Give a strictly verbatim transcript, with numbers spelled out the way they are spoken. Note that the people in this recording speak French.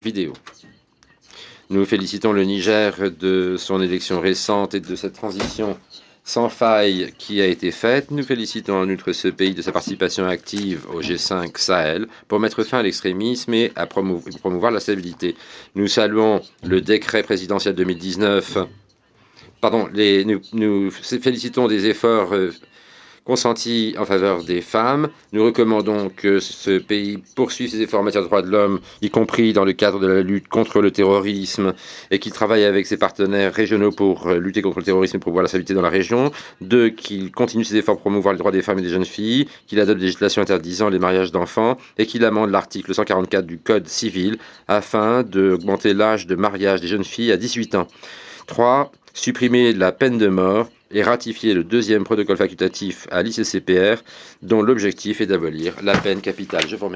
Vidéo. Nous félicitons le Niger de son élection récente et de cette transition sans faille qui a été faite. Nous félicitons en outre ce pays de sa participation active au G cinq Sahel pour mettre fin à l'extrémisme et à promou promouvoir la stabilité. Nous saluons le décret présidentiel deux mille dix-neuf. Pardon, les, nous, nous félicitons des efforts euh, consentis en faveur des femmes. Nous recommandons que ce pays poursuive ses efforts en matière de droits de l'homme, y compris dans le cadre de la lutte contre le terrorisme, et qu'il travaille avec ses partenaires régionaux pour lutter contre le terrorisme et promouvoir la stabilité dans la région. Deux, qu'il continue ses efforts pour promouvoir les droits des femmes et des jeunes filles, qu'il adopte des législations interdisant les mariages d'enfants, et qu'il amende l'article cent quarante-quatre du Code civil afin d'augmenter l'âge de mariage des jeunes filles à dix-huit ans. Trois, supprimer la peine de mort et ratifier le deuxième protocole facultatif à l'I C C P R, dont l'objectif est d'abolir la peine capitale. Je vous remercie.